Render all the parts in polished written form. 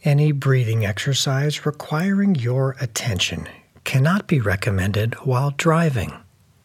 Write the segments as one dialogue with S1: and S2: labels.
S1: Any breathing exercise requiring your attention cannot be recommended while driving.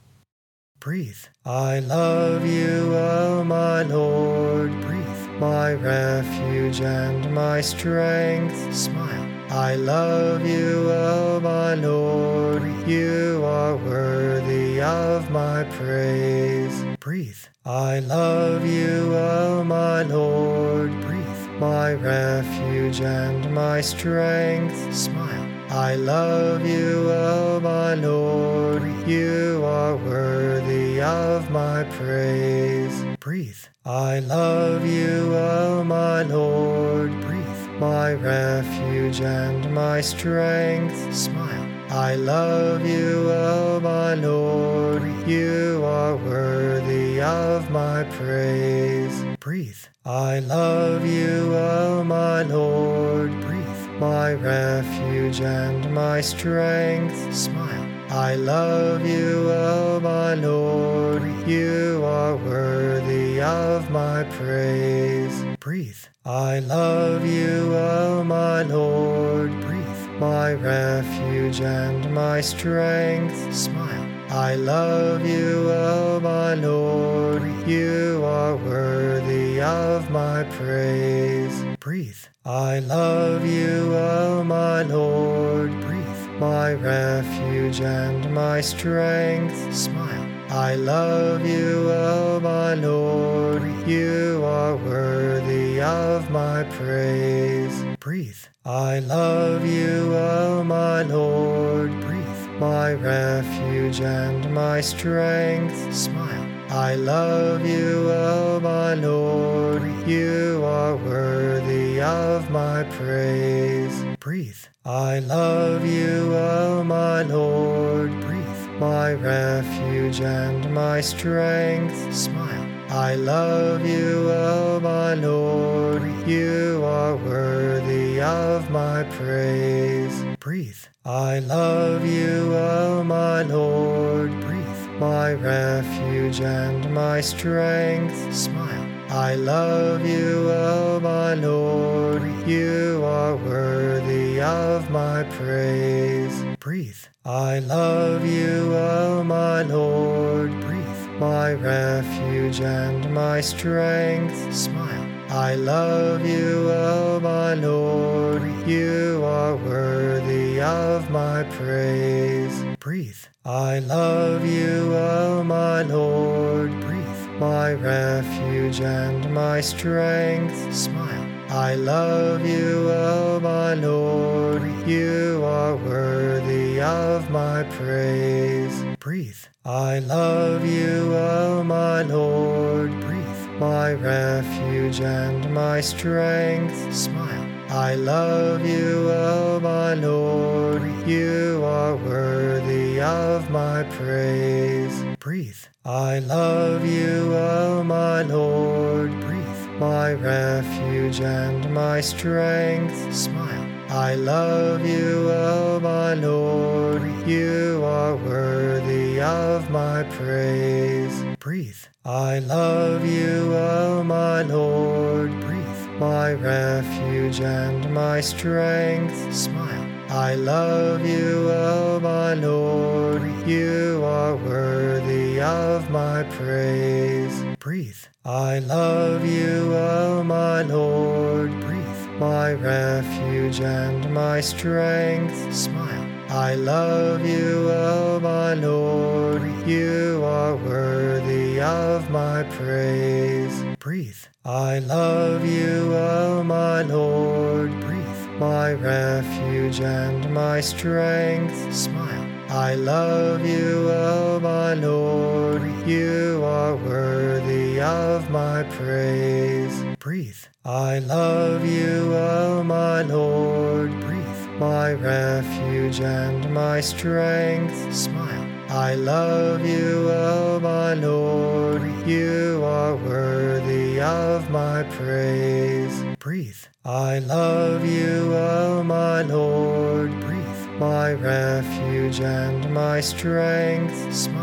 S1: Breathe. I love you, oh my Lord. Breathe. My refuge and my strength. Smile. I love you, oh my Lord. You are worthy of my praise. Breathe. I love you, oh my Lord. Breathe. My refuge and my strength. Smile. I love you, oh my Lord. You are worthy of my praise. Breathe. I love you, oh my Lord. Breathe. My refuge and my strength. Smile. I love you, oh my Lord. You are worthy of my praise. Breathe. I love you, oh my Lord. Breathe. My refuge and my strength. Smile. I love you, oh my Lord. You are worthy of my praise. Breathe. I love you, oh my Lord. Breathe. My refuge and my strength. Smile. I love you, oh my Lord. You are worthy of my praise. Breathe. I love you, oh my Lord. Breathe. My refuge and my strength. Smile. I love you, oh my Lord. You are worthy of my praise. Breathe. I love you, oh my Lord. Breathe. My refuge and my strength. Smile. I love you, oh my Lord. You are worthy of my praise. Breathe. I love you, oh my Lord. Breathe. My refuge and my strength. Smile. I love you, oh my Lord. You are worthy of my praise. Breathe. I love you, oh my Lord. Breathe. My refuge and my strength. Smile. I love you, oh my Lord. You are worthy of my praise. Breathe. I love you, oh my Lord. Breathe. My refuge and my strength. Smile. I love you, oh my Lord. You are worthy of my praise. Breathe. I love you, oh my Lord. Breathe. My refuge and my strength. Smile. I love you, oh my Lord. You are worthy of my praise. Breathe. I love you, oh my Lord. Breathe. My refuge and my strength. Smile. I love you, oh my Lord. You are worthy of my praise. Breathe. I love you, oh my Lord. Breathe. My refuge and my strength. Smile. I love you, oh my Lord. You are worthy of my praise. Breathe. I love you, oh my Lord. Breathe. My refuge and my strength. Smile. I love you, oh my Lord. You are worthy of my praise. Breathe. I love you, oh my Lord. Breathe. My refuge and my strength. Smile. I love you, oh my Lord. You are worthy of my praise. Breathe. I love you, oh my Lord. Breathe. My refuge and my strength. Smile. I love you, oh my Lord. You are worthy of my praise. Breathe. I love you, oh my Lord. Breathe. My refuge and my strength. Smile. I love you, oh my Lord. You are worthy of my praise. Breathe. I love you, oh my Lord. Breathe. My refuge and my strength. Smile.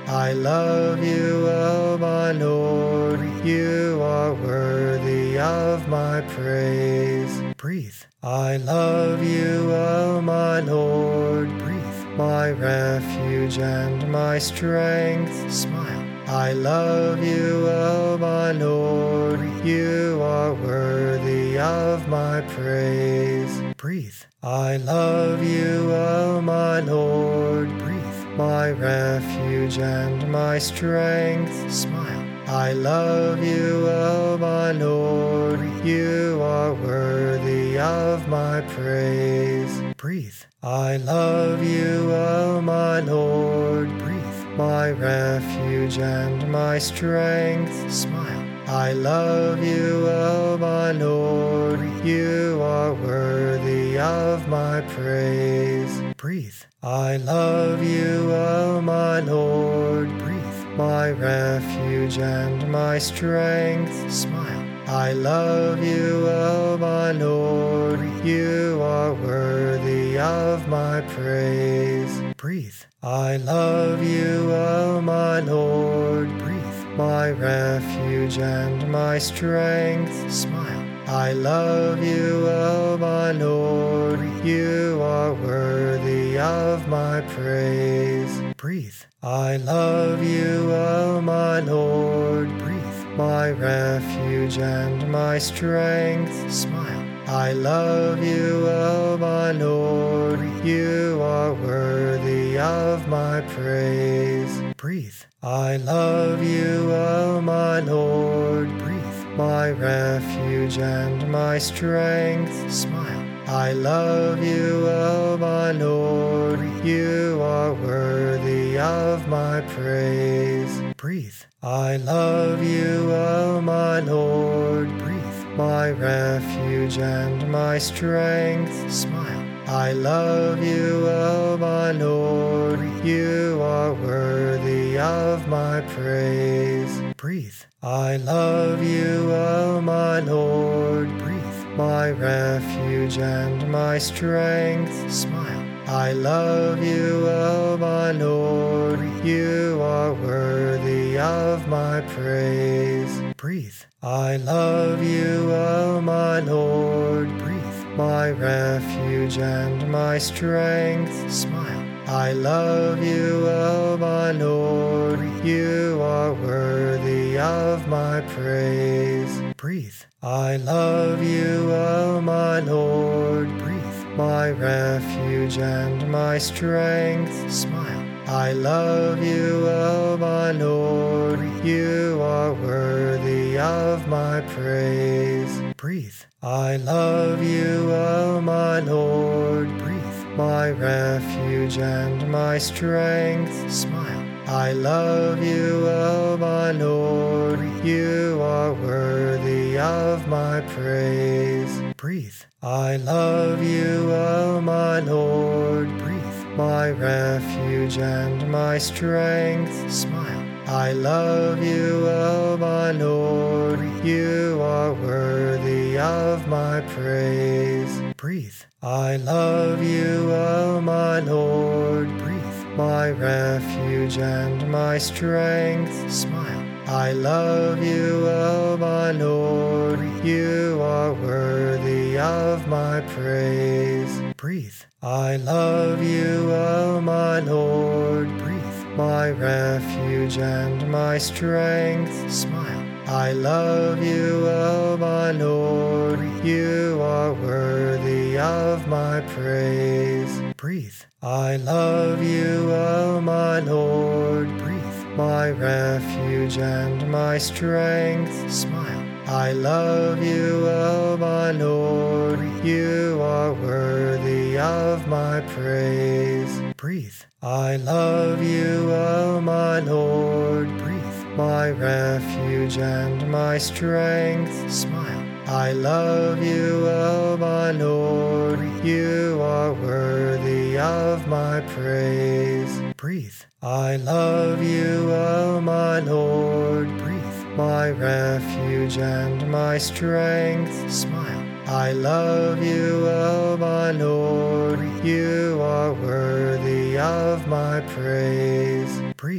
S1: I love you, O my Lord. You are worthy of my praise. Breathe. I love you, O my Lord. Breathe. My refuge and my strength. Smile. I love you, O my Lord. You are worthy of my praise. Breathe. I love you, O my Lord. Breathe. My refuge and my strength. Smile. I love you, O my Lord. You are worthy of my praise. Breathe. I love you, O my Lord. Breathe. My refuge and my strength. Smile. I love you, O my Lord. You are worthy of my praise. Breathe. I love you, O my Lord. Breathe. My refuge and my strength. Smile. I love you, O my Lord. You are worthy of my praise. Breathe. I love you, O my Lord. Breathe. My refuge and my strength. Smile. I love you, O my Lord. You are worthy of my praise. Breathe. I love you, O my Lord. Breathe. My refuge and my strength. Smile. I love you, O my Lord. You are worthy of my praise. Breathe. I love you, O my Lord. Breathe. My refuge and my strength. Smile. I love you, O my Lord. You are worthy of my praise. Breathe. I love you, O my Lord. Breathe. My refuge and my strength. Smile. I love you, O my Lord. You are worthy of my praise. Breathe. I love you, O my Lord. Breathe. My refuge and my strength. Smile. I love you, O my Lord. You are worthy of my praise. Breathe. I love you, O my Lord. Breathe. My refuge and my strength. Smile. I love you, O my Lord. You are worthy of my praise. Breathe. I love you, O my Lord. Breathe. My refuge and my strength. Smile. I love you, O my Lord. You are worthy of my praise. Breathe. I love you, O my Lord. Breathe. My refuge and my strength. Smile. I love you, O my Lord. You are worthy of my praise. Breathe. I love you, O my Lord. Breathe. My refuge and my strength. Smile. I love you, O my Lord. You are worthy of my praise. Breathe. I love you, O my Lord. Breathe. My refuge and my strength. Smile. I love you, O my Lord. You are worthy of my praise. Breathe. I love you, O my Lord. Breathe. My refuge and my strength. Smile. I love you, O my Lord. You are worthy of my praise. Breathe. I love you, O my Lord. Breathe. My refuge and my strength. Smile. I love you, O my Lord. You are worthy of my praise. Breathe. I love you, O my Lord. Breathe. My refuge and my strength. Smile. I love you, O my Lord. You are worthy of my praise. Breathe. I love you, O my Lord. Breathe. My refuge and my strength. Smile. I love you, O my Lord. You are worthy of my praise. Breathe.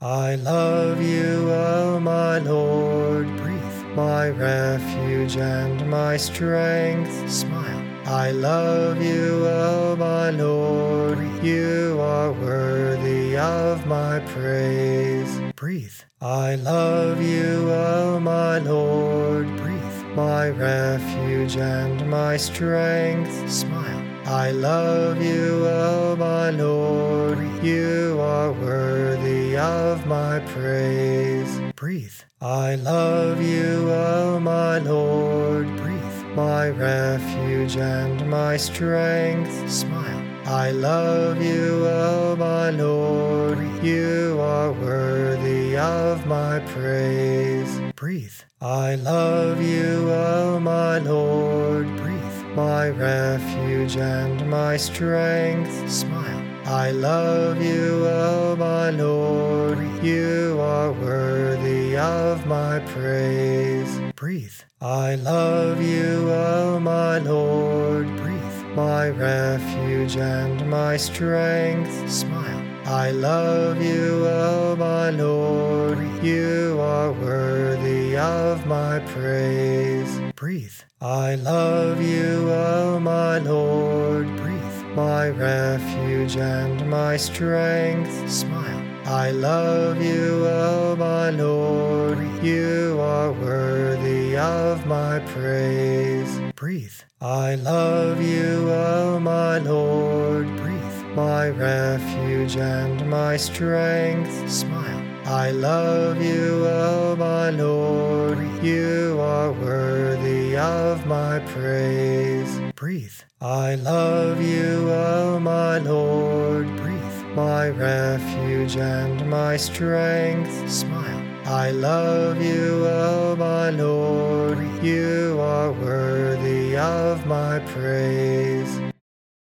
S1: I love you, O my Lord. Breathe. My refuge and my strength. Smile. I love you, O my Lord. Breathe. You are worthy of my praise. Breathe. I love you, O my Lord. Breathe. My refuge and my strength. Smile. I love you, O my Lord. Breathe. You are worthy of my praise. Breathe. I love you, O my Lord. Breathe. My refuge and my strength. Smile. I love you, O my Lord. Breathe. You are worthy of my praise. Breathe. I love you, O my Lord. Breathe. My refuge and my strength. Smile. I love you, O my Lord. Breathe. You are worthy of my praise. Breathe. I love you, O my Lord. Breathe. My refuge and my strength. Smile. I love you, O my Lord. Breathe. You are worthy of my praise. Breathe. I love you, O my Lord. Breathe. My refuge and my strength. Smile. I love you, O my Lord. Breathe. You are worthy of my praise. Breathe. I love you, O my Lord. Breathe. My refuge and my strength. Smile. I love you, O my Lord. Breathe. You are worthy of my praise. Breathe. I love you, O my Lord. Breathe. My refuge and my strength. Smile. I love you, O my Lord. Breathe. You are worthy of my praise.